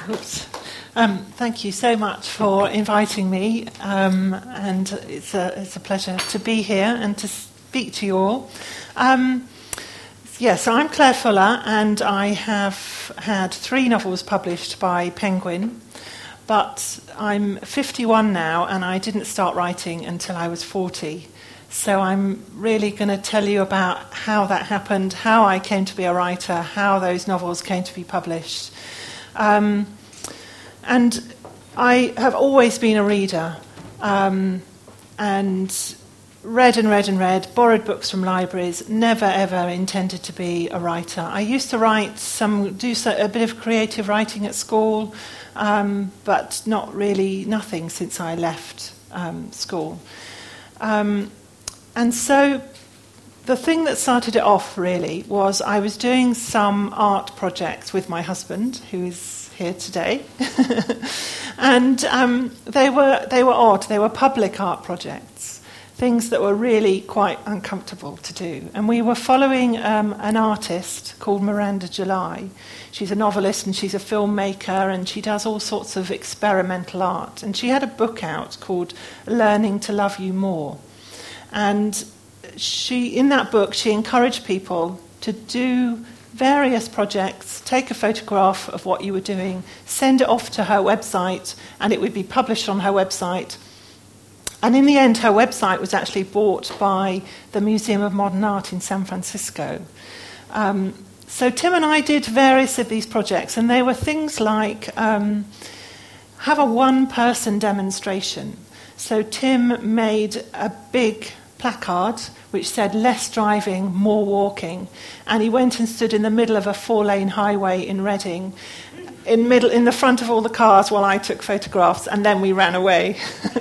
Oops. Thank you so much for inviting me, and it's a pleasure to be here and to speak to you all. Yes, I'm Claire Fuller, and I have had 3 novels published by Penguin, but I'm 51 now, and I didn't start writing until I was 40. So I'm really going to tell you about how that happened, how I came to be a writer, how those novels came to be published. And I have always been a reader, and read, borrowed books from libraries, never ever intended to be a writer. I used to do a bit of creative writing at school, but nothing since I left school. And so the thing that started it off really was I was doing some art projects with my husband, who is here today, and they were odd. They were public art projects, things that were really quite uncomfortable to do. And we were following an artist called Miranda July. She's a novelist and she's a filmmaker, and she does all sorts of experimental art. And she had a book out called Learning to Love You More. And in that book, she encouraged people to do various projects, take a photograph of what you were doing, send it off to her website, and it would be published on her website. And in the end, her website was actually bought by the Museum of Modern Art in San Francisco. So Tim and I did various of these projects, and they were things like have a one-person demonstration. So Tim made a big placard which said less driving, more walking, and he went and stood in the middle of a 4-lane highway in Reading, in the front of all the cars while I took photographs, and then we ran away.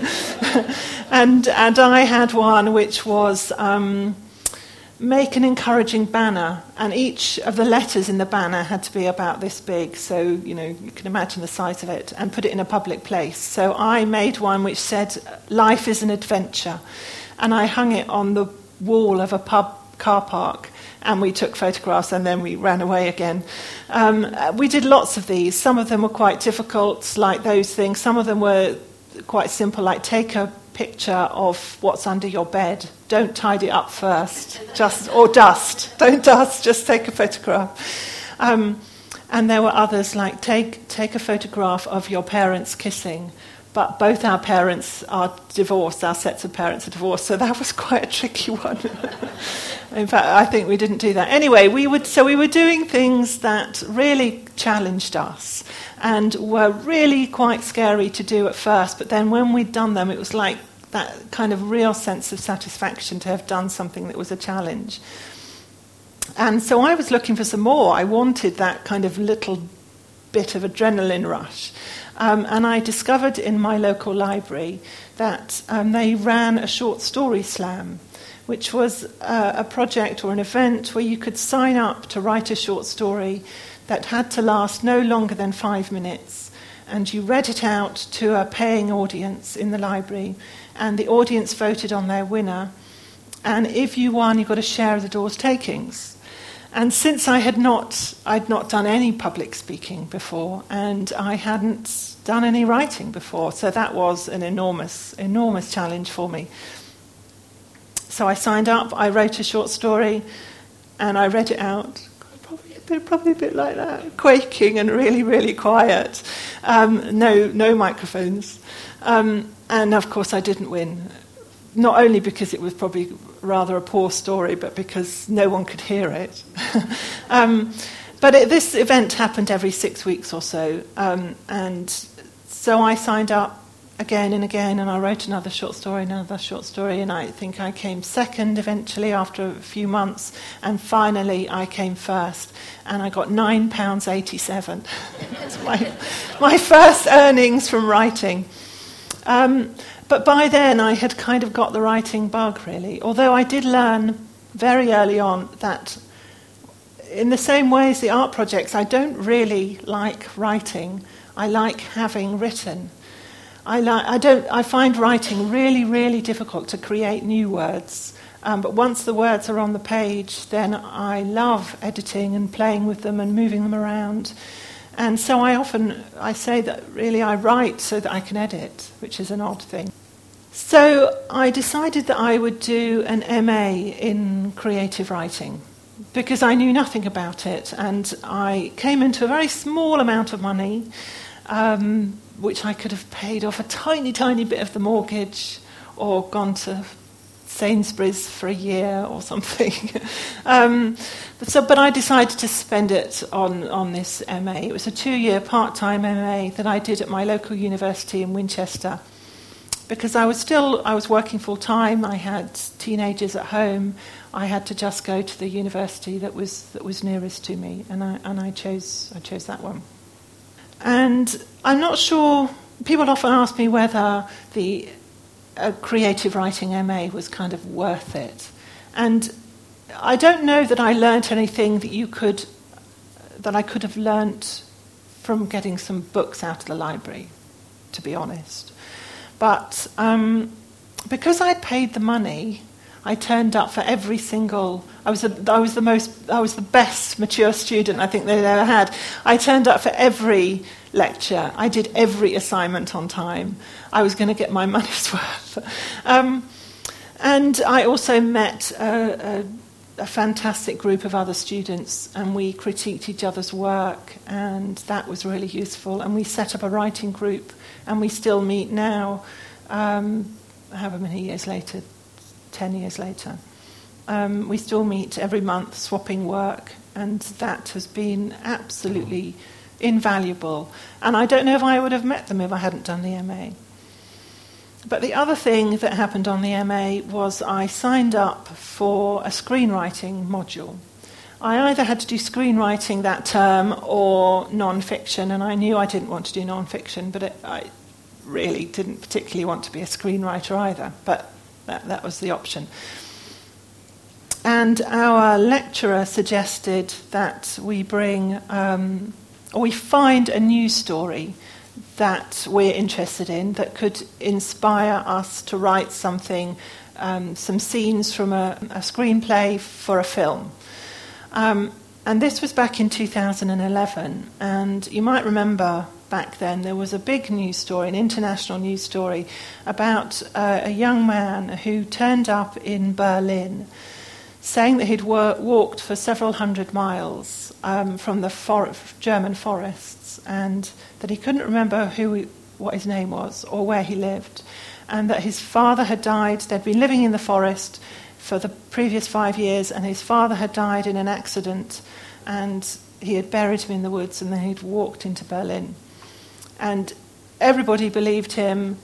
and I had one which was make an encouraging banner, and each of the letters in the banner had to be about this big, so you can imagine the size of it, and put it in a public place. So I made one which said life is an adventure, and I hung it on the wall of a pub car park, and we took photographs, and then we ran away again. We did lots of these. Some of them were quite difficult, like those things. Some of them were quite simple, like take a picture of what's under your bed. Don't tidy it up first, or dust. Don't dust, just take a photograph. And there were others like take a photograph of your parents kissing, but both our parents are divorced, our sets of parents are divorced, so that was quite a tricky one. In fact, I think we didn't do that. Anyway, we were doing things that really challenged us and were really quite scary to do at first, but then when we'd done them, it was like that kind of real sense of satisfaction to have done something that was a challenge. And so I was looking for some more. I wanted that kind of little bit of adrenaline rush. And I discovered in my local library that they ran a short story slam, which was a project or an event where you could sign up to write a short story that had to last no longer than 5 minutes. And you read it out to a paying audience in the library, and the audience voted on their winner. And if you won, you got a share of the door's takings. And since I'd not done any public speaking before, and I hadn't done any writing before, so that was an enormous, enormous challenge for me. So I signed up, I wrote a short story, and I read it out, probably a bit like that, quaking and really, really quiet. No microphones. And of course I didn't win. Not only because it was probably rather a poor story, but because no one could hear it. But this event happened every 6 weeks or so, and so I signed up again and again, and I wrote another short story, and I think I came second eventually after a few months, and finally I came first, and I got £9.87. That's my first earnings from writing. But by then I had kind of got the writing bug, really, although I did learn very early on that in the same way as the art projects, I don't really like writing. I like having written. I find writing really, really difficult to create new words. But once the words are on the page, then I love editing and playing with them and moving them around. And so I say that really I write so that I can edit, which is an odd thing. So I decided that I would do an MA in creative writing because I knew nothing about it, and I came into a very small amount of money, which I could have paid off a tiny, tiny bit of the mortgage or gone to Sainsbury's for a year or something. But I decided to spend it on this MA. It was a 2-year part-time MA that I did at my local university in Winchester, because I was working full-time. I had teenagers at home. I had to just go to the university that was nearest to me, and I chose that one. And I'm not sure. People often ask me whether a creative writing MA was kind of worth it. And I don't know that I learnt anything that I could have learnt from getting some books out of the library, to be honest. But because I paid the money, I turned up for every single. I was the best mature student I think they'd ever had. I turned up for every lecture. I did every assignment on time. I was going to get my money's worth. And I also met a fantastic group of other students, and we critiqued each other's work, and that was really useful. And we set up a writing group, and we still meet now, however many years later, 10 years later. We still meet every month, swapping work, and that has been absolutely invaluable. And I don't know if I would have met them if I hadn't done the MA. But the other thing that happened on the MA was I signed up for a screenwriting module. I either had to do screenwriting that term or non-fiction, and I knew I didn't want to do non-fiction, but I really didn't particularly want to be a screenwriter either, but that was the option. And our lecturer suggested that we we find a news story that we're interested in that could inspire us to write something, some scenes from a screenplay for a film. And this was back in 2011, and you might remember back then there was a big news story, an international news story, about a young man who turned up in Berlin saying that he'd walked for several hundred miles from the German forests, and that he couldn't remember what his name was or where he lived, and that his father had died. They'd been living in the forest for the previous 5 years, and his father had died in an accident, and he had buried him in the woods, and then he'd walked into Berlin. And everybody believed him.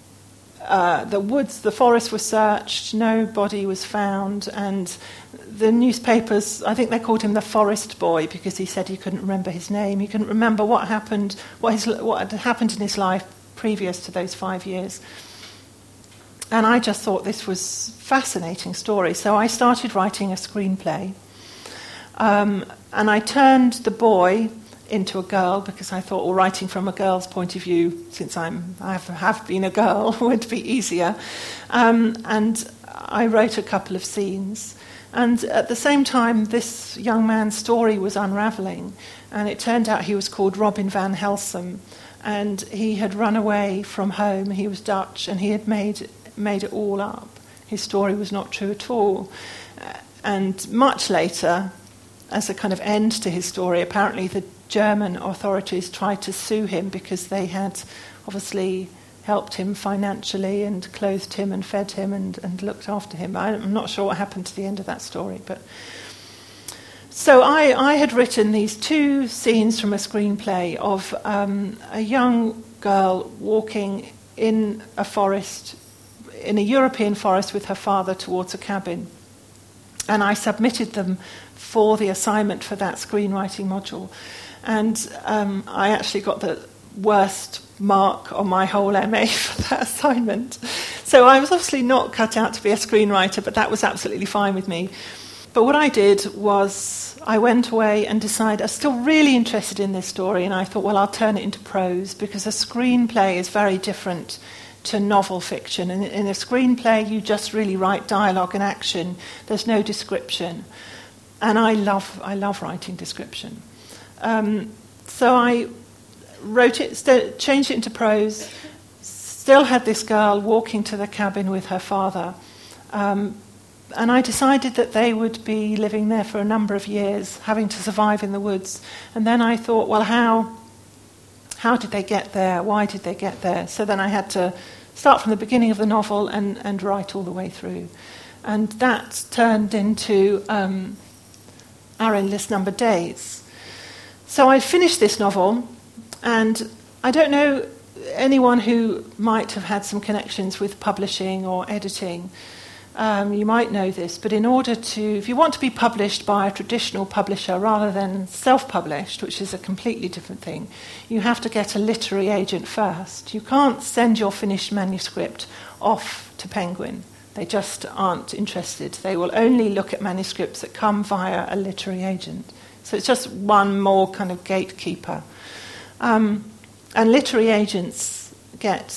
The forest was searched, no body was found, and the newspapers, I think they called him the forest boy because he said he couldn't remember his name. He couldn't remember what had happened in his life previous to those 5 years. And I just thought this was a fascinating story. So I started writing a screenplay. And I turned the boy into a girl because I thought, well, writing from a girl's point of view, since I have been a girl, would be easier. And I wrote a couple of scenes. And at the same time, this young man's story was unravelling. And it turned out he was called Robin van Helsum. And he had run away from home. He was Dutch, and he had made it all up. His story was not true at all. And much later, as a kind of end to his story, apparently the German authorities tried to sue him because they had obviously helped him financially and clothed him and fed him and looked after him. I'm not sure what happened to the end of that story. But so I had written these 2 scenes from a screenplay of a young girl walking in a forest, in a European forest with her father towards a cabin. And I submitted them for the assignment for that screenwriting module. And I actually got the worst mark on my whole MA for that assignment. So I was obviously not cut out to be a screenwriter, but that was absolutely fine with me. But what I did was I went away and decided I was still really interested in this story, and I thought, well, I'll turn it into prose, because a screenplay is very different to novel fiction. And in a screenplay, you just really write dialogue and action. There's no description. And I love writing description. So I wrote it, changed it into prose, still had this girl walking to the cabin with her father. And I decided that they would be living there for a number of years, having to survive in the woods. And then I thought, well, how did they get there? Why did they get there? So then I had to start from the beginning of the novel and write all the way through. And that turned into Our Endless Numbered Days. So I finished this novel, and I don't know anyone who might have had some connections with publishing or editing. You might know this, but if you want to be published by a traditional publisher rather than self-published, which is a completely different thing, you have to get a literary agent first. You can't send your finished manuscript off to Penguin. They just aren't interested. They will only look at manuscripts that come via a literary agent. So it's just one more kind of gatekeeper. And literary agents get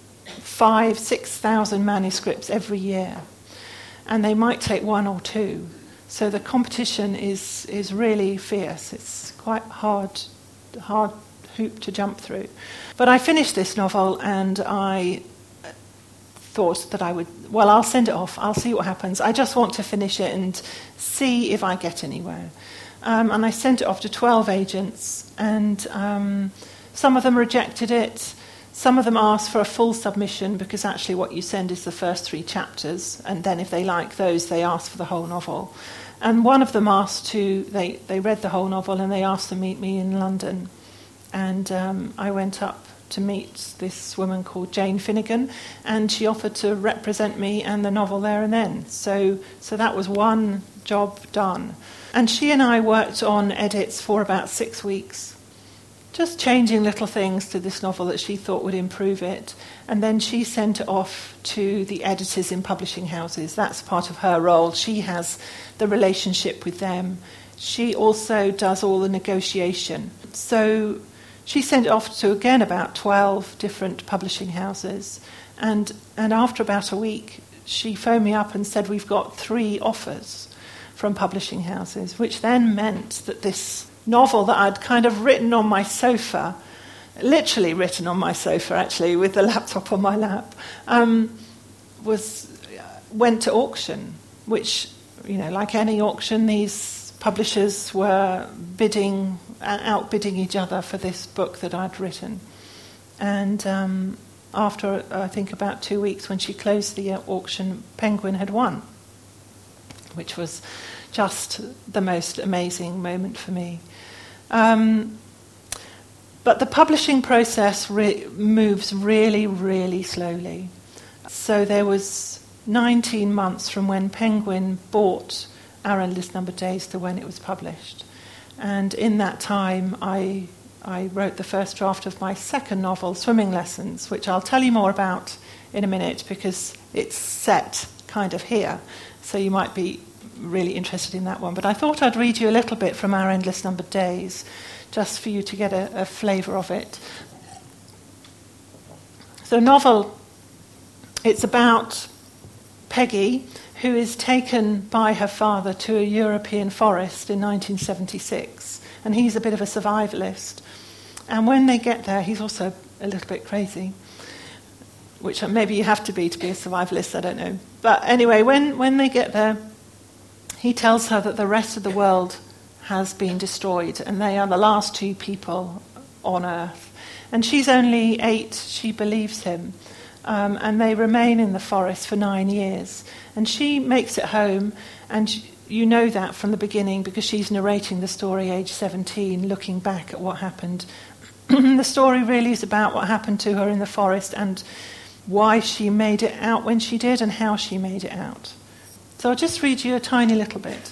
5,000-6,000 manuscripts every year. And they might take one or two. So the competition is really fierce. It's quite hard hoop to jump through. But I finished this novel, and I thought that I'll send it off. I'll see what happens. I just want to finish it and see if I get anywhere. And I sent it off to 12 agents, and some of them rejected it. Some of them asked for a full submission, because actually what you send is the first 3 chapters, and then if they like those, they ask for the whole novel. And one of them they read the whole novel, and they asked to meet me in London. And I went up to meet this woman called Jane Finnegan, and she offered to represent me and the novel there and then. So that was one job done. And she and I worked on edits for about 6 weeks, just changing little things to this novel that she thought would improve it. And then she sent it off to the editors in publishing houses. That's part of her role. She has the relationship with them. She also does all the negotiation. So she sent it off to, again, about 12 different publishing houses. And after about a week, she phoned me up and said, we've got 3 offers from publishing houses, which then meant that this novel that I'd kind of written on my sofa, literally written on my sofa, actually, with the laptop on my lap, went to auction, which, like any auction, these publishers were outbidding each other for this book that I'd written. And after, I think, about 2 weeks, when she closed the auction, Penguin had won, which was just the most amazing moment for me. But the publishing process moves really, really slowly. So there was 19 months from when Penguin bought Our Endless Numbered Days to when it was published. And in that time, I wrote the first draft of my second novel, Swimming Lessons, which I'll tell you more about in a minute, because it's set kind of here. So you might be really interested in that one. But I thought I'd read you a little bit from Our Endless Numbered Days, just for you to get a flavour of it. So novel, it's about Peggy, who is taken by her father to a European forest in 1976. And he's a bit of a survivalist. And when they get there, he's also a little bit crazy, which maybe you have to be a survivalist, I don't know. But anyway, when they get there, he tells her that the rest of the world has been destroyed, and they are the last 2 people on Earth. And she's only 8, she believes him. And they remain in the forest for 9 years. And she makes it home, and you know that from the beginning, because she's narrating the story age 17, looking back at what happened. The story really is about what happened to her in the forest, and why she made it out when she did, and how she made it out. So I'll just read you a tiny little bit.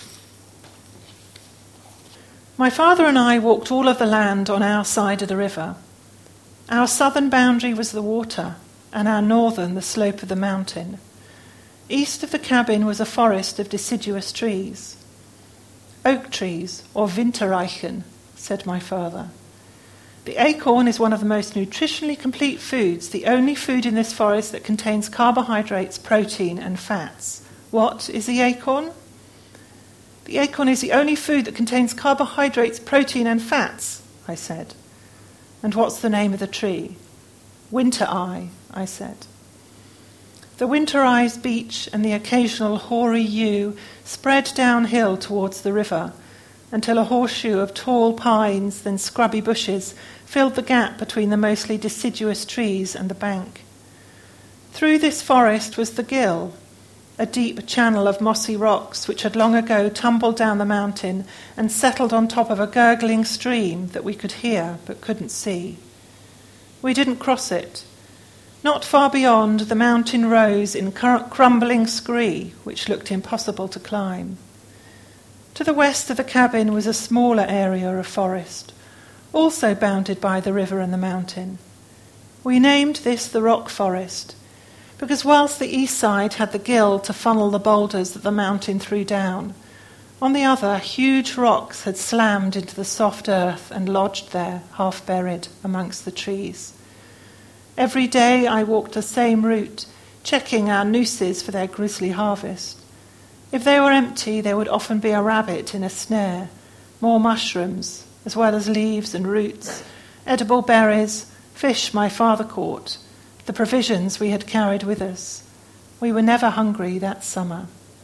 My father and I walked all of the land on our side of the river. Our southern boundary was the water, and our northern the slope of the mountain. East of the cabin was a forest of deciduous trees. Oak trees, or Wintereichen, said my father. The acorn is one of the most nutritionally complete foods, the only food in this forest that contains carbohydrates, protein, and fats. What is the acorn? The acorn is the only food that contains carbohydrates, protein, and fats, I said. And what's the name of the tree? Winter Eye, I said. The Winter Eye's beach and the occasional hoary yew spread downhill towards the river, until a horseshoe of tall pines, then scrubby bushes, filled the gap between the mostly deciduous trees and the bank. Through this forest was the Gill, a deep channel of mossy rocks which had long ago tumbled down the mountain and settled on top of a gurgling stream that we could hear but couldn't see. We didn't cross it. Not far beyond, the mountain rose in crumbling scree, which looked impossible to climb. To the west of the cabin was a smaller area of forest, also bounded by the river and the mountain. We named this the Rock Forest, because whilst the east side had the Gill to funnel the boulders that the mountain threw down, on the other, huge rocks had slammed into the soft earth and lodged there, half buried, amongst the trees. Every day I walked the same route, checking our nooses for their grisly harvest. If they were empty, there would often be a rabbit in a snare, more mushrooms, as well as leaves and roots, edible berries, fish my father caught, the provisions we had carried with us. We were never hungry that summer.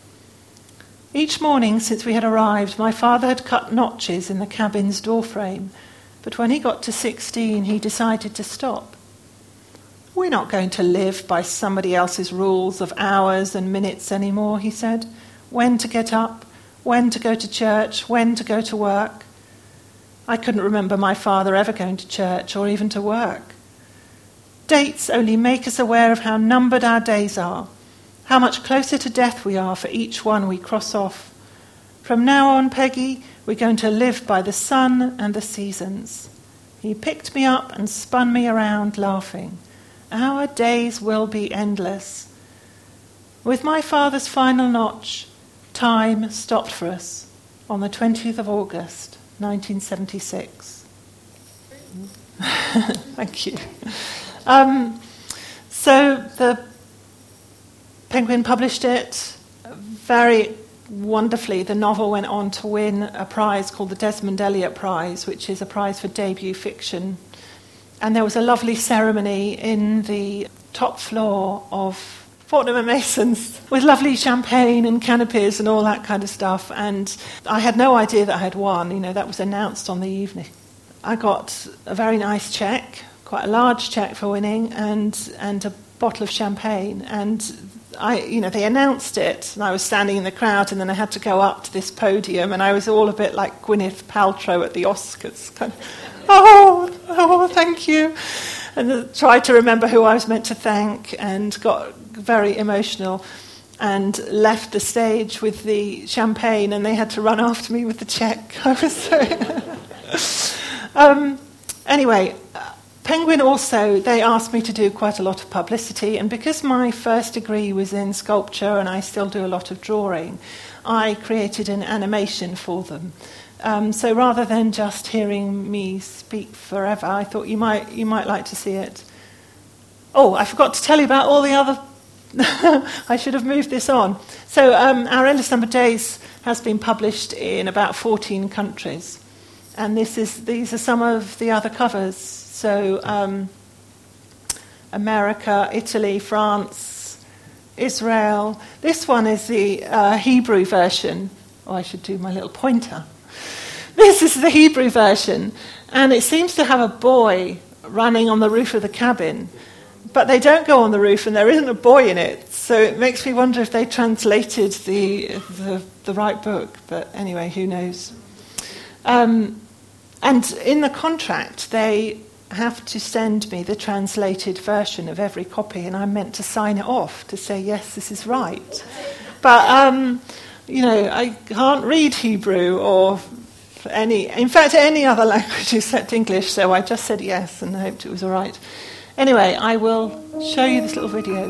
Each morning since we had arrived, my father had cut notches in the cabin's doorframe, but when he got to 16, he decided to stop. We're not going to live by somebody else's rules of hours and minutes anymore, he said. When to get up, when to go to church, when to go to work. I couldn't remember my father ever going to church or even to work. Dates only make us aware of how numbered our days are, how much closer to death we are for each one we cross off. From now on, Peggy, we're going to live by the sun and the seasons. He picked me up and spun me around, laughing. Our days will be endless. With my father's final notch, time stopped for us on the 20th of August, 1976. Thank you. So the Penguin published it very wonderfully. The novel went on to win a prize called the Desmond Elliott Prize, which is a prize for debut fiction. And there was a lovely ceremony in the top floor of Fortnum & Mason's with lovely champagne and canopies and all that kind of stuff. And I had no idea that I had won. You know, that was announced on the evening. I got a very nice cheque, quite a large cheque for winning, and a bottle of champagne. And they announced it, and I was standing in the crowd, and then I had to go up to this podium, and I was all a bit like Gwyneth Paltrow at the Oscars, kind of, oh, thank you, and tried to remember who I was meant to thank, and got very emotional, and left the stage with the champagne, and they had to run after me with the cheque. I was so... Anyway, Penguin also, they asked me to do quite a lot of publicity, and because my first degree was in sculpture and I still do a lot of drawing, I created an animation for them. So rather than just hearing me speak forever, I thought you might like to see it. Oh, I forgot to tell you about all the other... I should have moved this on. So Our Endless Number Days has been published in about 14 countries. And these are some of the other covers. So America, Italy, France, Israel. This one is the Hebrew version. Oh, I should do my little pointer. This is the Hebrew version. And it seems to have a boy running on the roof of the cabin. But they don't go on the roof, and there isn't a boy in it. So it makes me wonder if they translated the right book. But anyway, who knows? And in the contract, they have to send me the translated version of every copy, and I'm meant to sign it off to say, yes, this is right. But, I can't read Hebrew or any other language except English, so I just said yes and hoped it was all right. Anyway, I will show you this little video.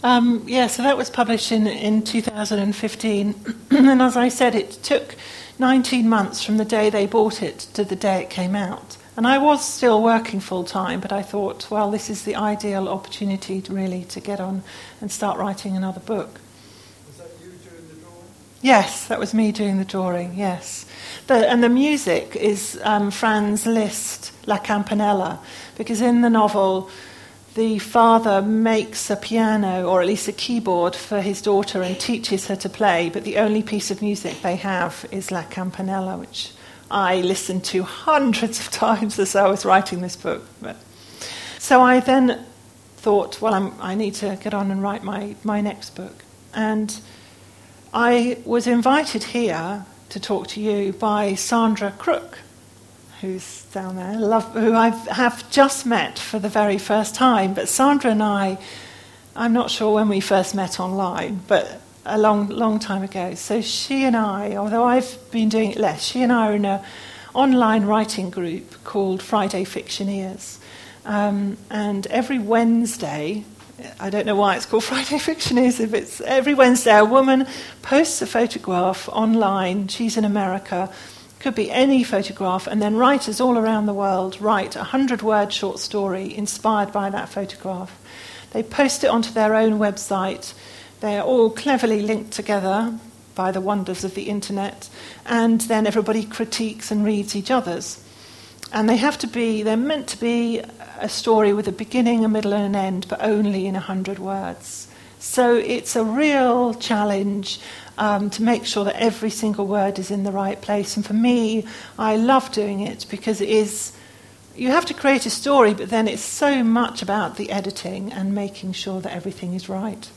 So that was published in 2015. And as I said, it took 19 months from the day they bought it to the day it came out. And I was still working full-time, but I thought, well, this is the ideal opportunity to get on and start writing another book. Was that you doing the drawing? Yes, that was me doing the drawing, yes. And the music is Franz Liszt, La Campanella, because in the novel, the father makes a piano, or at least a keyboard, for his daughter and teaches her to play, but the only piece of music they have is La Campanella, which I listened to hundreds of times as I was writing this book. So I then thought, well, I need to get on and write my next book. And I was invited here to talk to you by Sandra Crook, who's down there, who I have just met for the very first time. But Sandra and I'm not sure when we first met online, but a long time ago. So she and I, although I've been doing it less, she and I are in an online writing group called Friday Fictioneers. And every Wednesday, I don't know why it's called Friday Fictioneers, if it's every Wednesday a woman posts a photograph online, she's in America, could be any photograph, and then writers all around the world write a 100-word short story inspired by that photograph. They post it onto their own website. They're all cleverly linked together by the wonders of the internet, and then everybody critiques and reads each other's. And they're meant to be a story with a beginning, a middle, and an end, but only in 100 words. So it's a real challenge to make sure that every single word is in the right place. And for me, I love doing it because you have to create a story, but then it's so much about the editing and making sure that everything is right.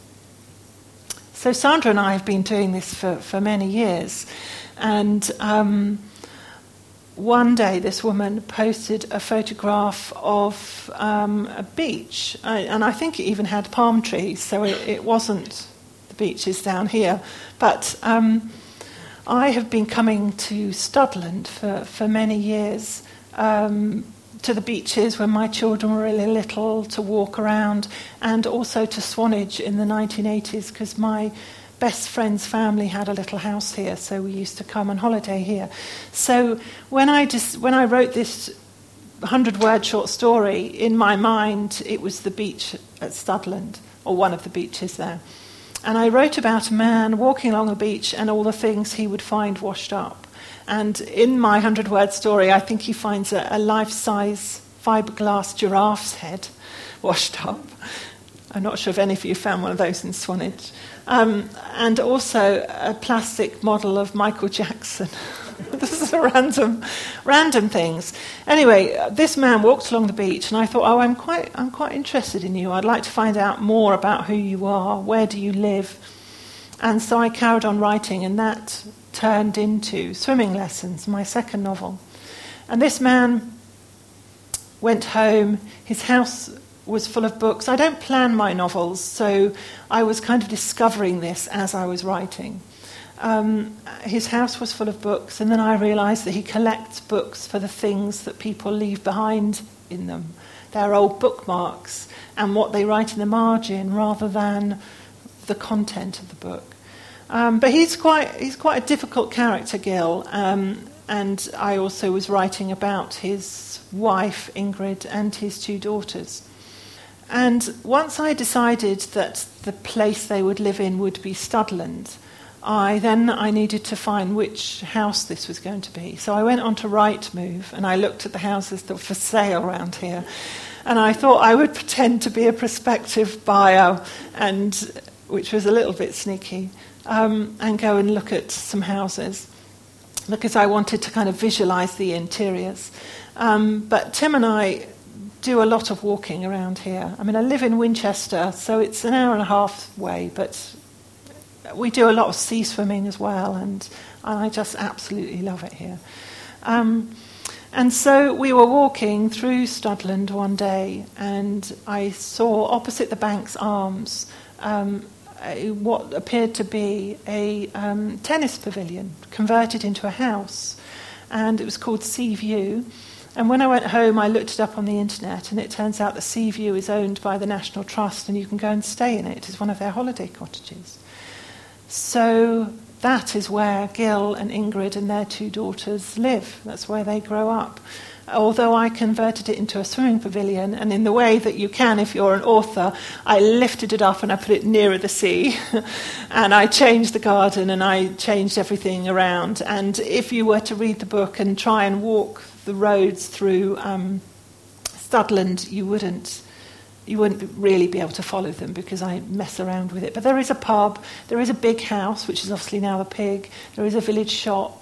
So Sandra and I have been doing this for many years. And one day this woman posted a photograph of a beach. And I think it even had palm trees, so it wasn't the beaches down here. But I have been coming to Studland for many years, to the beaches when my children were really little, to walk around, and also to Swanage in the 1980s, because my best friend's family had a little house here, so we used to come on holiday here. So when I wrote this 100-word short story, in my mind it was the beach at Studland, or one of the beaches there. And I wrote about a man walking along a beach and all the things he would find washed up. And in my 100-word story, I think he finds a life-size fiberglass giraffe's head washed up. I'm not sure if any of you found one of those in Swanage. And also a plastic model of Michael Jackson. This is random things. Anyway, this man walked along the beach, and I thought, I'm quite interested in you. I'd like to find out more about who you are. Where do you live? And so I carried on writing, and that turned into Swimming Lessons, my second novel. And this man went home. His house was full of books. I don't plan my novels, so I was kind of discovering this as I was writing. His house was full of books, and then I realised that he collects books for the things that people leave behind in them. Their old bookmarks and what they write in the margin rather than the content of the book. But he's quite a difficult character, Gil, and I also was writing about his wife, Ingrid, and his two daughters. And once I decided that the place they would live in would be Studland, I needed to find which house this was going to be. So I went on to Rightmove, and I looked at the houses that were for sale around here. And I thought I would pretend to be a prospective buyer, which was a little bit sneaky, and go and look at some houses, because I wanted to kind of visualise the interiors. But Tim and I do a lot of walking around here. I mean, I live in Winchester, so it's an hour and a half away, but we do a lot of sea swimming as well, and I just absolutely love it here. And so we were walking through Studland one day, and I saw opposite the Bank's Arms what appeared to be a tennis pavilion converted into a house, and it was called Sea View. And when I went home, I looked it up on the internet, and it turns out the Seaview is owned by the National Trust, and you can go and stay in it. It's one of their holiday cottages. So that is where Gil and Ingrid and their 2 daughters live. That's where they grow up. Although I converted it into a swimming pavilion, and in the way that you can if you're an author, I lifted it up and I put it nearer the sea. And I changed the garden and I changed everything around. And if you were to read the book and try and walk the roads through Studland, you wouldn't really be able to follow them because I mess around with it. But there is a pub, there is a big house, which is obviously now the Pig, there is a village shop.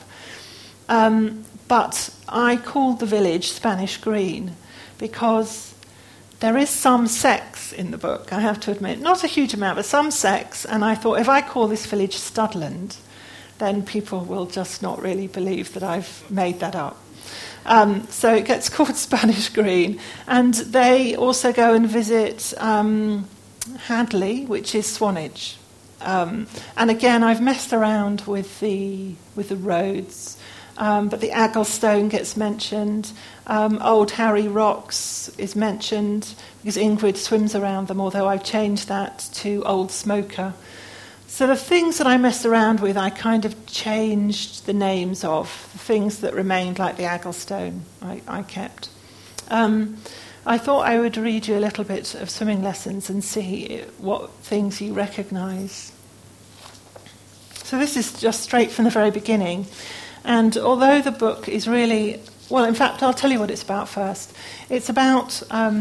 But I called the village Spanish Green because there is some sex in the book, I have to admit. Not a huge amount, but some sex. And I thought, if I call this village Studland, then people will just not really believe that I've made that up. So it gets called Spanish Green. And they also go and visit Hadley, which is Swanage. And again, I've messed around with the roads. But the Agglestone gets mentioned. Old Harry Rocks is mentioned because Ingrid swims around them, although I've changed that to Old Smoker. So the things that I messed around with, I kind of changed the names of. The things that remained, like the Agglestone, I kept. I thought I would read you a little bit of swimming lessons and see what things you recognise. So this is just straight from the very beginning. And although the book is really... Well, in fact, I'll tell you what it's about first. It's about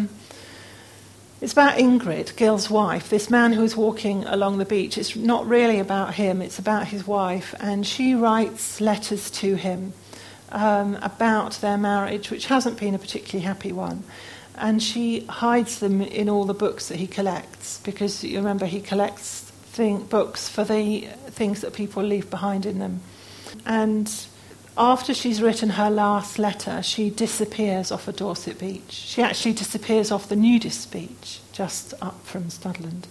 Ingrid, Gil's wife, this man who is walking along the beach. It's not really about him, it's about his wife. And she writes letters to him about their marriage, which hasn't been a particularly happy one. And she hides them in all the books that he collects, because you remember he collects books for the things that people leave behind in them. And after she's written her last letter, she disappears off a Dorset beach. She actually disappears off the nudist beach, just up from Studland.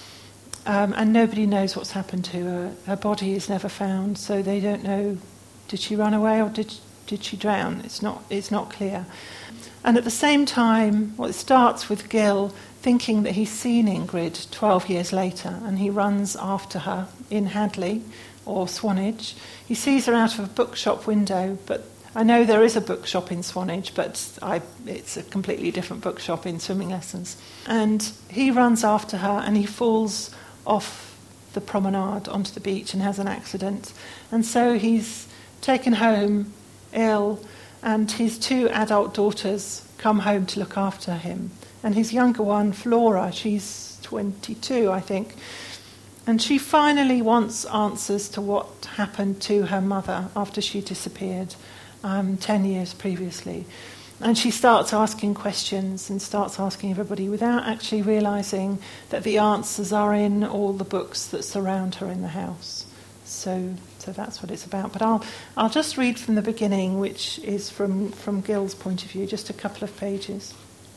And nobody knows what's happened to her. Her body is never found, so they don't know, did she run away or did she drown? It's not clear. And at the same time, it starts with Gil thinking that he's seen Ingrid 12 years later, and he runs after her in Hadley or Swanage. He sees her out of a bookshop window, but I know there is a bookshop in Swanage, but it's a completely different bookshop in swimming lessons. And he runs after her and he falls off the promenade onto the beach and has an accident. And so he's taken home ill, and his 2 adult daughters come home to look after him. And his younger one, Flora, she's 22, I think. And she finally wants answers to what happened to her mother after she disappeared 10 years previously. And she starts asking questions and starts asking everybody without actually realising that the answers are in all the books that surround her in the house. So that's what it's about. But I'll just read from the beginning, which is from Gil's point of view, just a couple of pages.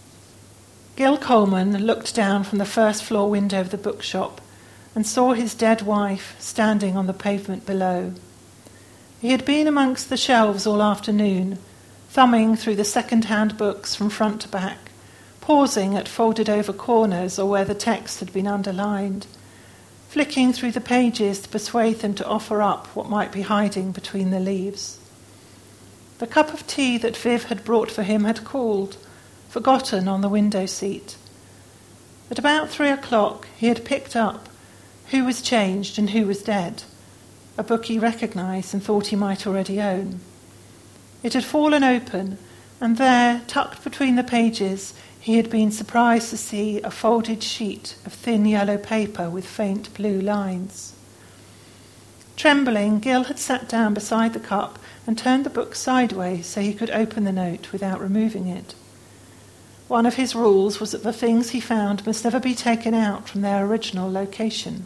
Gil Coleman looked down from the first floor window of the bookshop and saw his dead wife standing on the pavement below. He had been amongst the shelves all afternoon, thumbing through the second-hand books from front to back, pausing at folded-over corners or where the text had been underlined, flicking through the pages to persuade them to offer up what might be hiding between the leaves. The cup of tea that Viv had brought for him had cooled, forgotten on the window seat. At about 3 o'clock he had picked up Who Was Changed and Who Was Dead, a book he recognised and thought he might already own. It had fallen open, and there, tucked between the pages, he had been surprised to see a folded sheet of thin yellow paper with faint blue lines. Trembling, Gil had sat down beside the cup and turned the book sideways so he could open the note without removing it. One of his rules was that the things he found must never be taken out from their original location.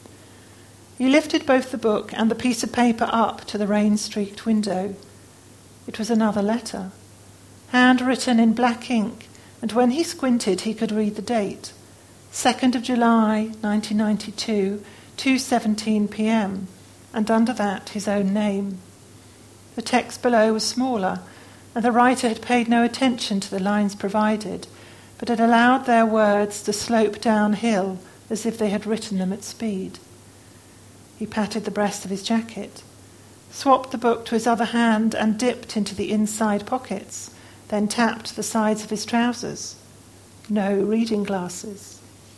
He lifted both the book and the piece of paper up to the rain-streaked window. It was another letter, handwritten in black ink, and when he squinted he could read the date, 2nd of July, 1992, 2:17 p.m, and under that his own name. The text below was smaller, and the writer had paid no attention to the lines provided, but had allowed their words to slope downhill as if they had written them at speed. He patted the breast of his jacket, swapped the book to his other hand and dipped into the inside pockets, then tapped the sides of his trousers. No reading glasses.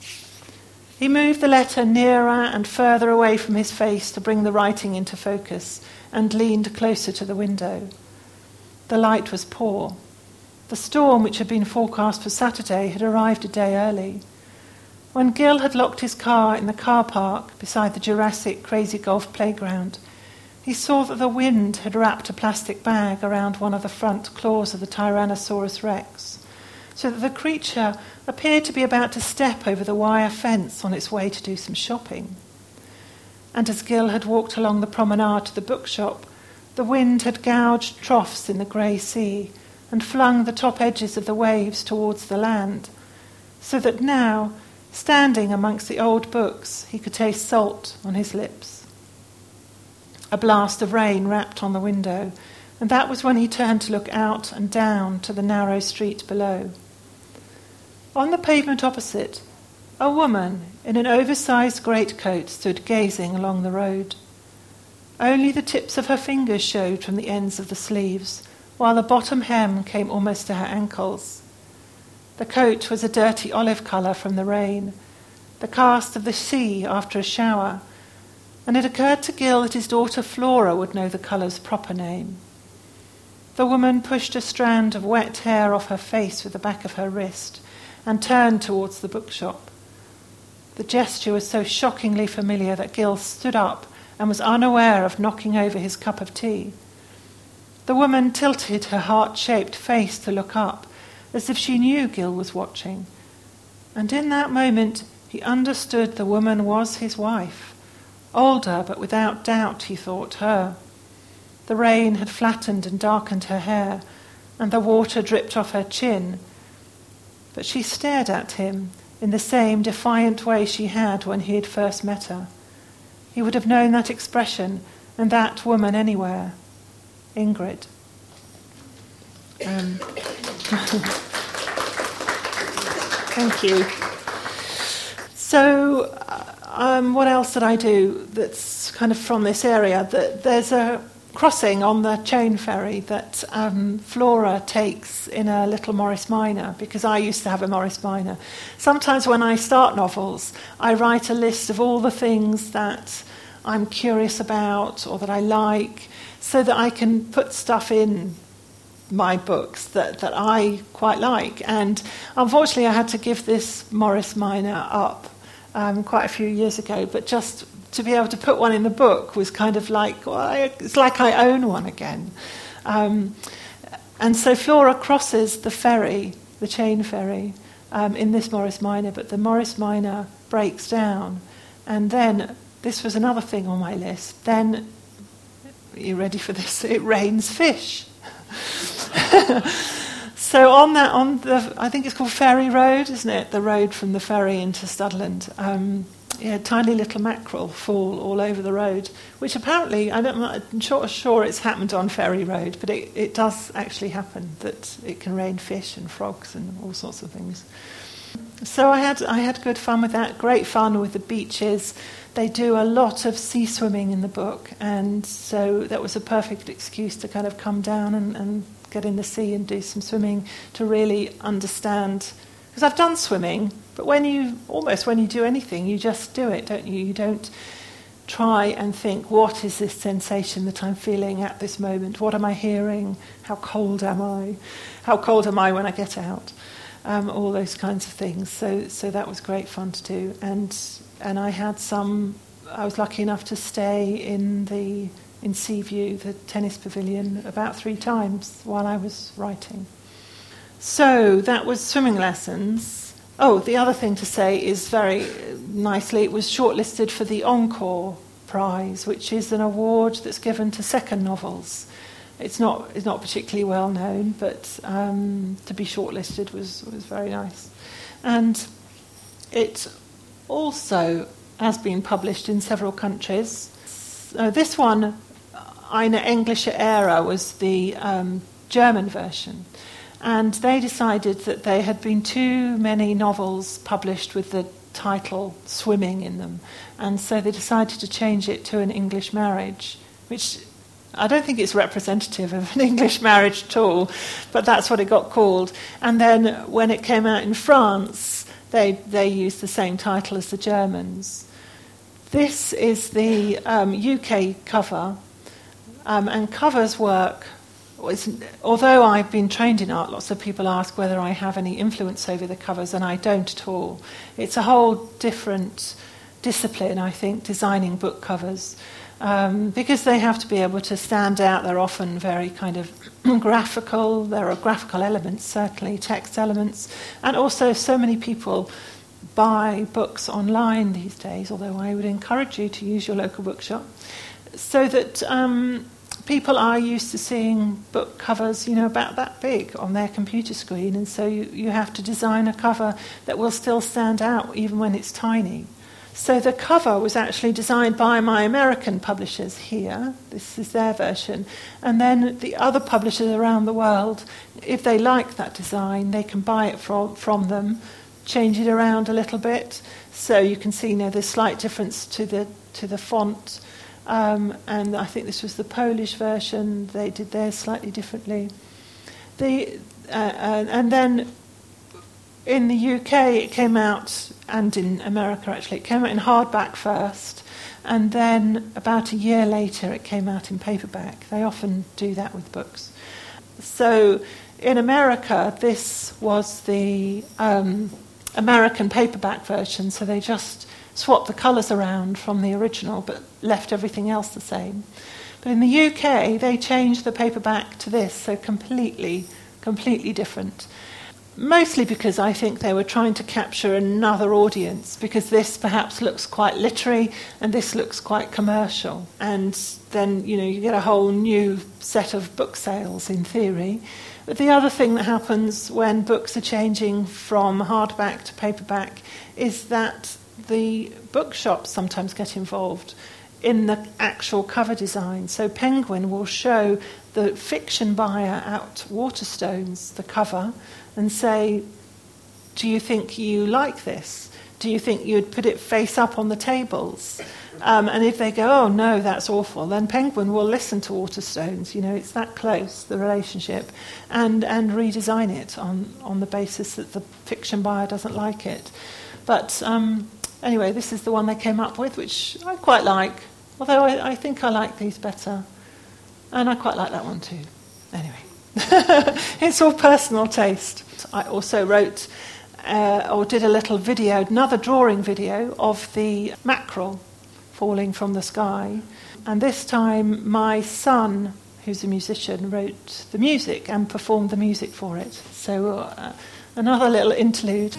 He moved the letter nearer and further away from his face to bring the writing into focus and leaned closer to the window. The light was poor. The storm, which had been forecast for Saturday, had arrived a day early. When Gil had locked his car in the car park beside the Jurassic Crazy Golf playground, he saw that the wind had wrapped a plastic bag around one of the front claws of the Tyrannosaurus Rex, so that the creature appeared to be about to step over the wire fence on its way to do some shopping. And as Gil had walked along the promenade to the bookshop, the wind had gouged troughs in the grey sea and flung the top edges of the waves towards the land, so that now, standing amongst the old books, he could taste salt on his lips. A blast of rain rapped on the window, and that was when he turned to look out and down to the narrow street below. On the pavement opposite, a woman in an oversized greatcoat stood gazing along the road. Only the tips of her fingers showed from the ends of the sleeves, while the bottom hem came almost to her ankles. The coat was a dirty olive colour from the rain, the cast of the sea after a shower, and it occurred to Gil that his daughter Flora would know the colour's proper name. The woman pushed a strand of wet hair off her face with the back of her wrist and turned towards the bookshop. The gesture was so shockingly familiar that Gil stood up and was unaware of knocking over his cup of tea. The woman tilted her heart-shaped face to look up, as if she knew Gil was watching. And in that moment he understood the woman was his wife. Older, but without doubt, he thought, her. The rain had flattened and darkened her hair, and the water dripped off her chin. But she stared at him in the same defiant way she had when he had first met her. He would have known that expression and that woman anywhere. Ingrid. Thank you. So, what else did I do that's kind of from this area? There's a crossing on the chain ferry that Flora takes in a little Morris Minor, because I used to have a Morris Minor. Sometimes when I start novels, I write a list of all the things that I'm curious about or that I like, so that I can put stuff in my books that I quite like. And unfortunately I had to give this Morris Minor up quite a few years ago, but just to be able to put one in the book was kind of like, well, it's like I own one again. And so Flora crosses the ferry, the chain ferry, in this Morris Minor, but the Morris Minor breaks down. And then, this was another thing on my list, then, are you ready for this? It rains fish. So I think it's called Ferry Road, isn't it? The road from the ferry into Studland. Tiny little mackerel fall all over the road, which apparently, I'm sure it's happened on Ferry Road, but it does actually happen, that it can rain fish and frogs and all sorts of things. So I had good fun with that, great fun with the beaches. They do a lot of sea swimming in the book, and so that was a perfect excuse to kind of come down and get in the sea and do some swimming to really understand. Because I've done swimming, but when you do anything, you just do it, don't you? You don't try and think, what is this sensation that I'm feeling at this moment? What am I hearing? How cold am I? How cold am I when I get out? All those kinds of things. So that was great fun to do. And I was lucky enough to stay in Seaview, the tennis pavilion, about 3 times while I was writing. So that was swimming lessons. Oh, the other thing to say is very nicely, it was shortlisted for the Encore Prize, which is an award that's given to second novels. It's not particularly well known, but to be shortlisted was very nice. And it also has been published in several countries. This one, Eine englische Ära, was the German version. And they decided that there had been too many novels published with the title Swimming in them. And so they decided to change it to An English Marriage, which I don't think it's representative of an English marriage at all, but that's what it got called. And then when it came out in France, they used the same title as the Germans. This is the UK cover, and covers work. Although I've been trained in art, lots of people ask whether I have any influence over the covers, and I don't at all. It's a whole different discipline, I think, designing book covers, because they have to be able to stand out. They're often very kind of graphical. There are graphical elements, certainly, text elements, and also so many people buy books online these days, although I would encourage you to use your local bookshop, so that people are used to seeing book covers, about that big on their computer screen, and so you have to design a cover that will still stand out even when it's tiny. So the cover was actually designed by my American publishers here. This is their version. And then the other publishers around the world, if they like that design, they can buy it from them, change it around a little bit. So you can see there's slight difference to the font. And I think this was the Polish version. They did theirs slightly differently. And then in the UK it came out, and in America actually, it came out in hardback first, and then about a year later it came out in paperback. They often do that with books. So in America, this was the American paperback version, so they just swapped the colours around from the original but left everything else the same. But in the UK, they changed the paperback to this, so completely different. Mostly because I think they were trying to capture another audience, because this perhaps looks quite literary and this looks quite commercial. And then, you get a whole new set of book sales in theory. But the other thing that happens when books are changing from hardback to paperback is that the bookshops sometimes get involved in the actual cover design. So Penguin will show the fiction buyer at Waterstones the cover and say, do you think you like this? Do you think you'd put it face up on the tables? And if they go, oh no, that's awful, then Penguin will listen to Waterstones. It's that close, the relationship, and redesign it on the basis that the fiction buyer doesn't like it. But anyway, this is the one they came up with, which I quite like, although I think I like these better. And I quite like that one too. Anyway, it's all personal taste. I also wrote or did a little video, another drawing video of the mackerel falling from the sky. And this time my son, who's a musician, wrote the music and performed the music for it. So another little interlude.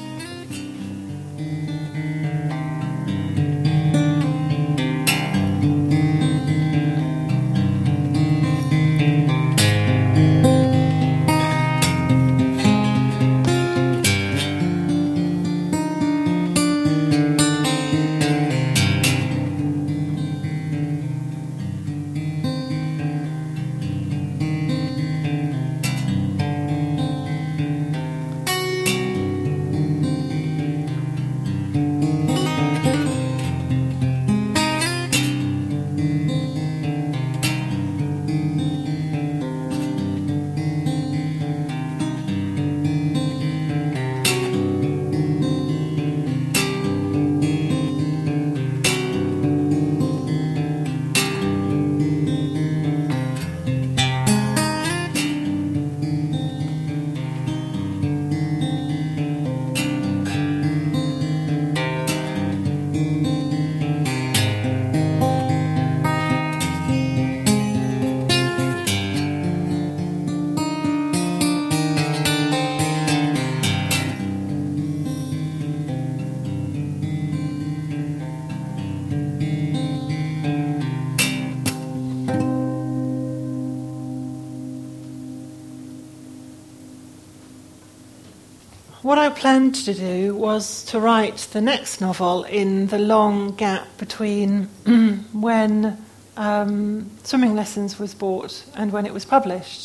What I planned to do was to write the next novel in the long gap between when Swimming Lessons was bought and when it was published.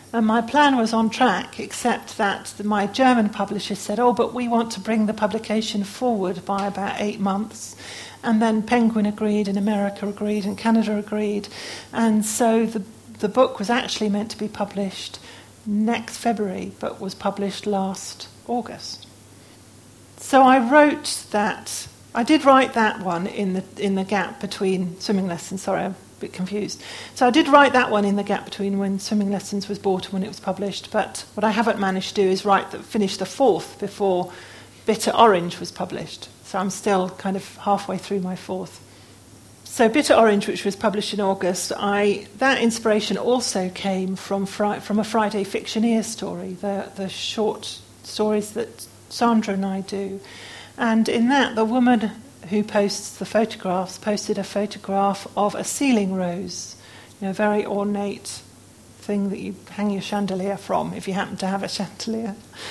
And my plan was on track, except that my German publisher said, but we want to bring the publication forward by about 8 months. And then Penguin agreed, and America agreed, and Canada agreed. And so the book was actually meant to be published next February, but was published last August. So I wrote that. I did write that one in the gap between swimming lessons. Sorry, I'm a bit confused. So I did write that one in the gap between when Swimming Lessons was bought and when it was published. But what I haven't managed to do is finish the fourth before Bitter Orange was published. So I'm still kind of halfway through my fourth. So Bitter Orange, which was published in August, that inspiration also came from a Friday Fictioneer story, the short stories that Sandra and I do. And in that, the woman who posts the photographs posted a photograph of a ceiling rose, a very ornate thing that you hang your chandelier from if you happen to have a chandelier.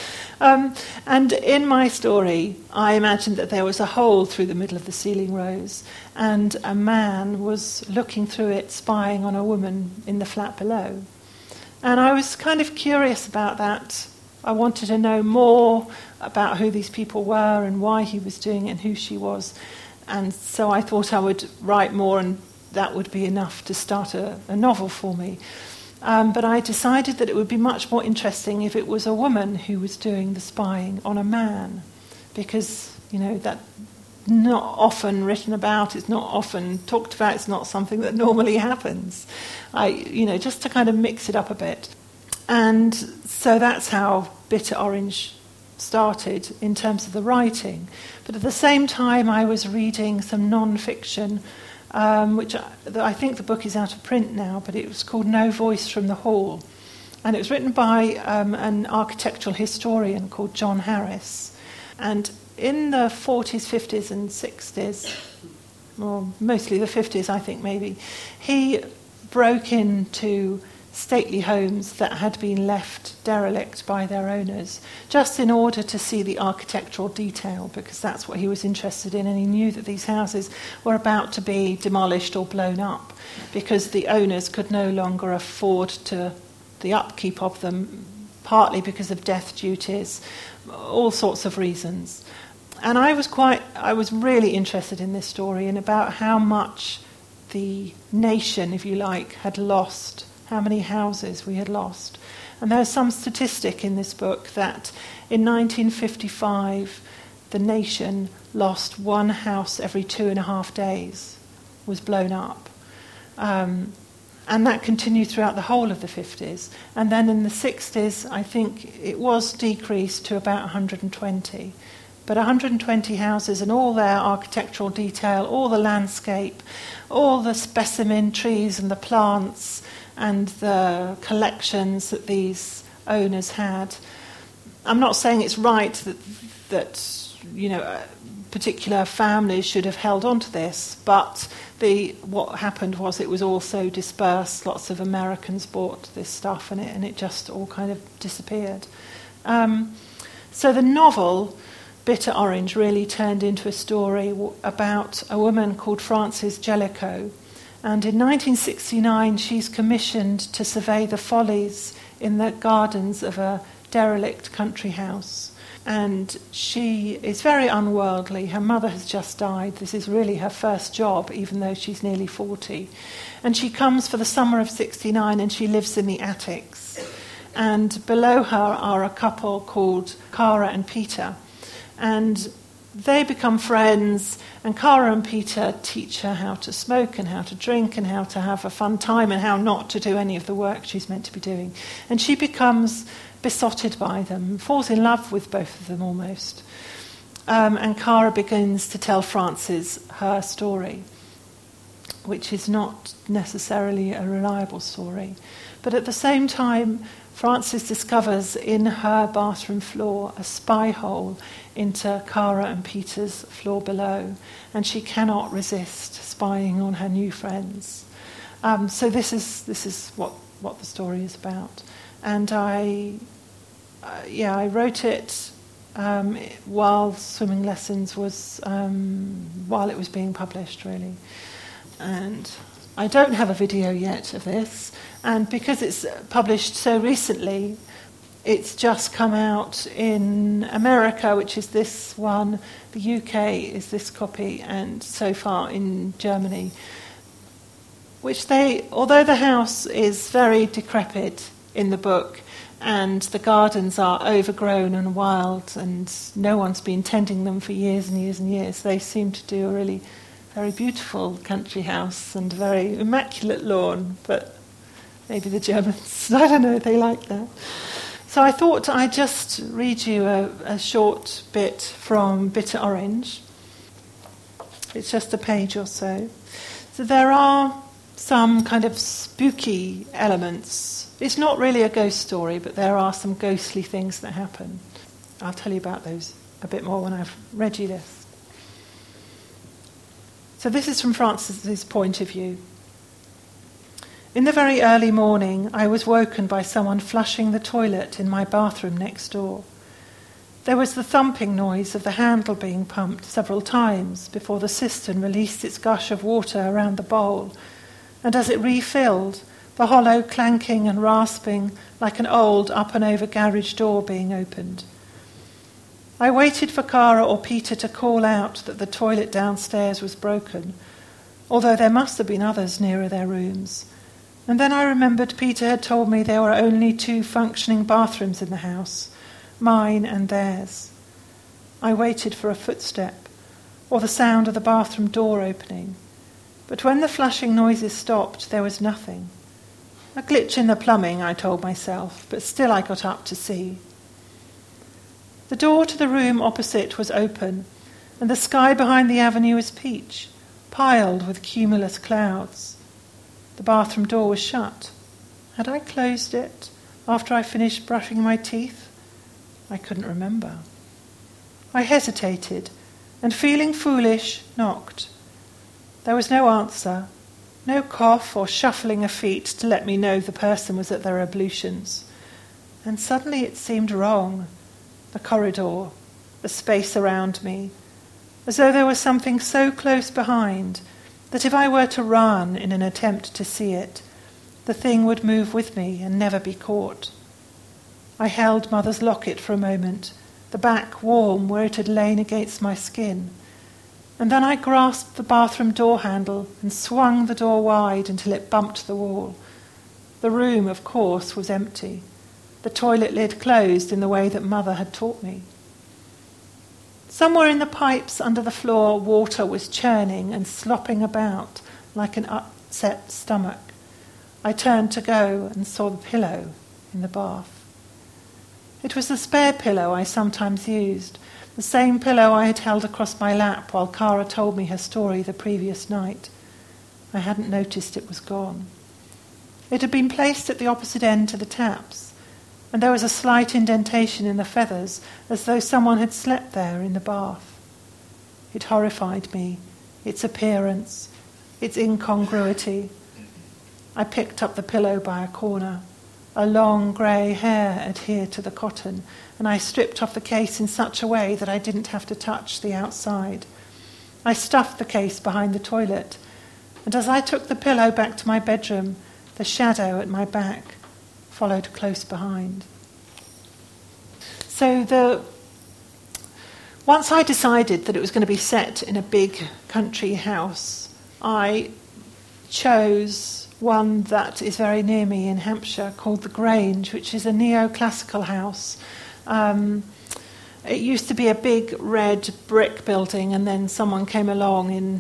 And in my story, I imagined that there was a hole through the middle of the ceiling rose, and a man was looking through it, spying on a woman in the flat below. And I was kind of curious about that. I wanted to know more about who these people were and why he was doing it and who she was. And so I thought I would write more, and that would be enough to start a novel for me. But I decided that it would be much more interesting if it was a woman who was doing the spying on a man, because, that's not often written about, it's not often talked about, it's not something that normally happens. Just to kind of mix it up a bit. And so that's how Bitter Orange started in terms of the writing. But at the same time, I was reading some non-fiction, which I think the book is out of print now, but it was called No Voice from the Hall. And it was written by an architectural historian called John Harris. And in the 40s, 50s and 60s, or mostly the 50s, I think maybe, he broke into stately homes that had been left derelict by their owners, just in order to see the architectural detail, because that's what he was interested in, and he knew that these houses were about to be demolished or blown up, because the owners could no longer afford the upkeep of them, partly because of death duties, all sorts of reasons. And I was really interested in this story and about how much the nation, if you like, had lost, how many houses we had lost. And there's some statistic in this book that in 1955 the nation lost one house every 2.5 days, was blown up. And that continued throughout the whole of the 50s. And then in the 60s, I think it was decreased to about 120. But 120 houses and all their architectural detail, all the landscape, all the specimen trees and the plants and the collections that these owners had. I'm not saying it's right that particular families should have held on to this, but what happened was it was all so dispersed. Lots of Americans bought this stuff, and it just all kind of disappeared. So the novel Bitter Orange really turned into a story about a woman called Frances Jellicoe. And in 1969, she's commissioned to survey the follies in the gardens of a derelict country house. And she is very unworldly. Her mother has just died. This is really her first job, even though she's nearly 40. And she comes for the summer of 69, and she lives in the attics. And below her are a couple called Cara and Peter. And they become friends, and Cara and Peter teach her how to smoke and how to drink and how to have a fun time and how not to do any of the work she's meant to be doing. And she becomes besotted by them, falls in love with both of them almost. And Cara begins to tell Frances her story, which is not necessarily a reliable story. But at the same time, Frances discovers in her bathroom floor a spy hole into Cara and Peter's floor below, and she cannot resist spying on her new friends. So this is what the story is about. And I wrote it while Swimming Lessons was while it was being published, really. And I don't have a video yet of this, and because it's published so recently, it's just come out in America, which is this one, the UK is this copy, and so far in Germany, although the house is very decrepit in the book, and the gardens are overgrown and wild, and no one's been tending them for years and years and years, they seem to do a really very beautiful country house and a very immaculate lawn, but maybe the Germans, I don't know, they like that. So I thought I'd just read you a short bit from Bitter Orange. It's just a page or so. So there are some kind of spooky elements. It's not really a ghost story, but there are some ghostly things that happen. I'll tell you about those a bit more when I've read you this. So this is from Francis's point of view. In the very early morning, I was woken by someone flushing the toilet in my bathroom next door. There was the thumping noise of the handle being pumped several times before the cistern released its gush of water around the bowl, and as it refilled, the hollow clanking and rasping like an old up-and-over garage door being opened. I waited for Cara or Peter to call out that the toilet downstairs was broken, although there must have been others nearer their rooms. And then I remembered Peter had told me there were only 2 functioning bathrooms in the house, mine and theirs. I waited for a footstep, or the sound of the bathroom door opening. But when the flushing noises stopped, there was nothing. A glitch in the plumbing, I told myself, but still I got up to see. The door to the room opposite was open, and the sky behind the avenue was peach, piled with cumulus clouds. The bathroom door was shut. Had I closed it after I finished brushing my teeth? I couldn't remember. I hesitated, and feeling foolish, knocked. There was no answer, no cough or shuffling of feet to let me know the person was at their ablutions. And suddenly it seemed wrong. The corridor, the space around me, as though there was something so close behind that if I were to run in an attempt to see it, the thing would move with me and never be caught. I held Mother's locket for a moment, the back warm where it had lain against my skin, and then I grasped the bathroom door handle and swung the door wide until it bumped the wall. The room, of course, was empty. The toilet lid closed in the way that Mother had taught me. Somewhere in the pipes under the floor, water was churning and slopping about like an upset stomach. I turned to go and saw the pillow in the bath. It was the spare pillow I sometimes used, the same pillow I had held across my lap while Cara told me her story the previous night. I hadn't noticed it was gone. It had been placed at the opposite end to the taps, and there was a slight indentation in the feathers, as though someone had slept there in the bath. It horrified me, its appearance, its incongruity. I picked up the pillow by a corner. A long grey hair adhered to the cotton, and I stripped off the case in such a way that I didn't have to touch the outside. I stuffed the case behind the toilet, and as I took the pillow back to my bedroom, the shadow at my back followed close behind. So once I decided that it was going to be set in a big country house, I chose one that is very near me in Hampshire called The Grange, which is a neoclassical house. It used to be a big red brick building, and then someone came along in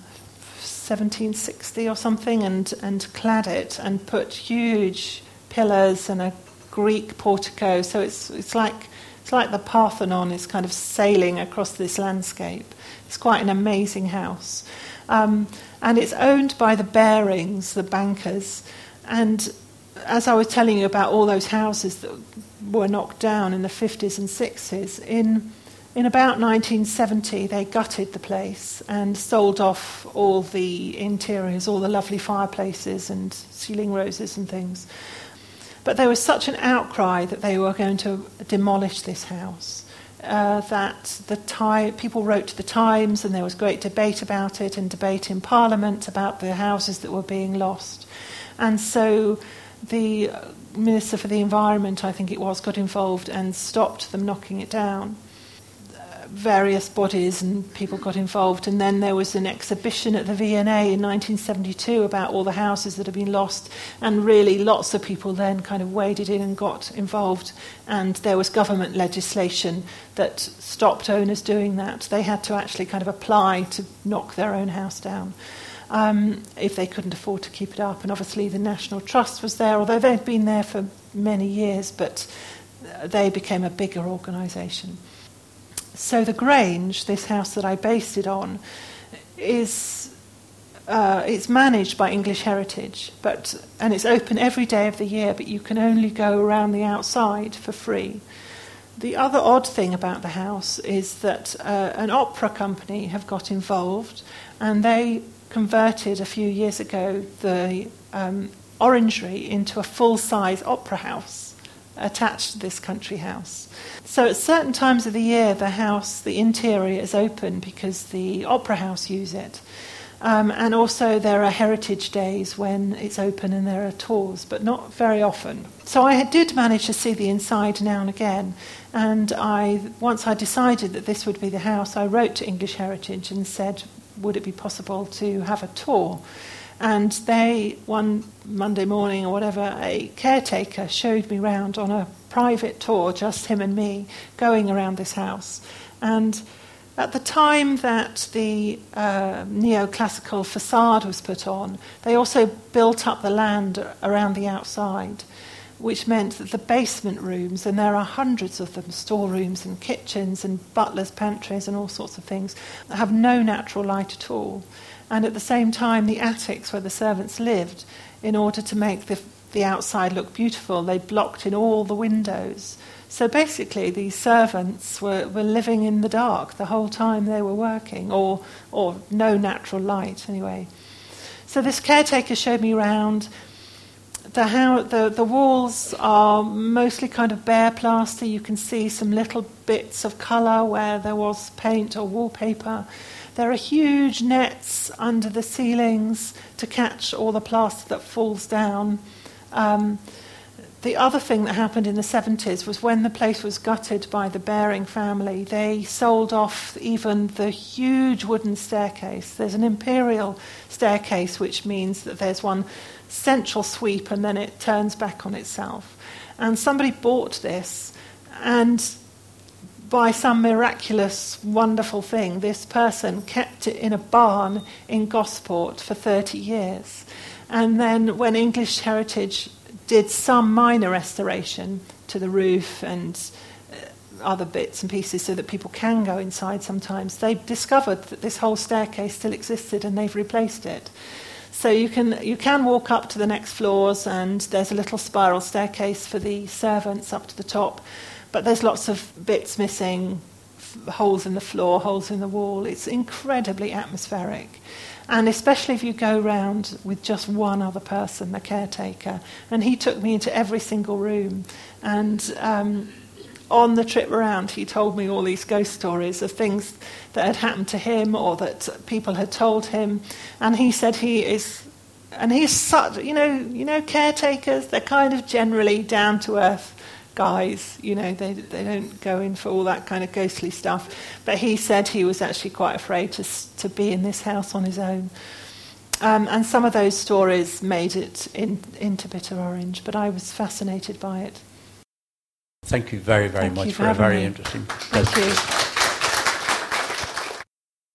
1760 or something and clad it and put huge pillars and a Greek portico. So it's like the Parthenon is kind of sailing across this landscape. It's quite an amazing house. And it's owned by the Barings, the bankers. And as I was telling you about all those houses that were knocked down in the 50s and 60s, in about 1970 they gutted the place and sold off all the interiors, all the lovely fireplaces and ceiling roses and things. But there was such an outcry that they were going to demolish this house. that people wrote to the Times, and there was great debate about it, and debate in Parliament about the houses that were being lost. And so the Minister for the Environment, I think it was, got involved and stopped them knocking it down. Various bodies and people got involved, and then there was an exhibition at the V&A in 1972 about all the houses that had been lost, and really lots of people then kind of waded in and got involved, and there was government legislation that stopped owners doing that. They had to actually kind of apply to knock their own house down if they couldn't afford to keep it up. And obviously the National Trust was there, although they'd been there for many years, but they became a bigger organisation. So the Grange, this house that I based it on, it's managed by English Heritage, and it's open every day of the year, but you can only go around the outside for free. The other odd thing about the house is that an opera company have got involved, and they converted a few years ago the orangery into a full-size opera house attached to this country house. So at certain times of the year, the interior is open because the opera house use it. And also there are heritage days when it's open and there are tours, but not very often. So I did manage to see the inside now and again. And once I decided that this would be the house, I wrote to English Heritage and said, would it be possible to have a tour? And one Monday morning or whatever, a caretaker showed me round on a private tour, just him and me, going around this house. And at the time that the neoclassical facade was put on, they also built up the land around the outside, which meant that the basement rooms, and there are hundreds of them, storerooms and kitchens and butlers' pantries and all sorts of things, have no natural light at all. And at the same time, the attics where the servants lived, in order to make the outside look beautiful, they blocked in all the windows. So basically, these servants were living in the dark the whole time they were working, or no natural light anyway. So this caretaker showed me around. The walls are mostly kind of bare plaster. You can see some little bits of colour where there was paint or wallpaper. There are huge nets under the ceilings to catch all the plaster that falls down. The other thing that happened in the 70s was when the place was gutted by the Baring family, they sold off even the huge wooden staircase. There's an imperial staircase, which means that there's one central sweep and then it turns back on itself. And somebody bought this, and by some miraculous, wonderful thing, this person kept it in a barn in Gosport for 30 years. And then when English Heritage did some minor restoration to the roof and other bits and pieces so that people can go inside sometimes, they discovered that this whole staircase still existed and they've replaced it. So you can walk up to the next floors, and there's a little spiral staircase for the servants up to the top, but there's lots of bits missing, holes in the floor, holes in the wall. It's incredibly atmospheric. And especially if you go round with just one other person, the caretaker, and he took me into every single room. And on the trip around, he told me all these ghost stories of things that had happened to him or that people had told him. And he said he's such, caretakers, they're kind of generally down-to-earth guys, they don't go in for all that kind of ghostly stuff. But he said he was actually quite afraid to be in this house on his own. And some of those stories made it into Bitter Orange, but I was fascinated by it. Thank you very, very much for a very interesting presentation. Thank you.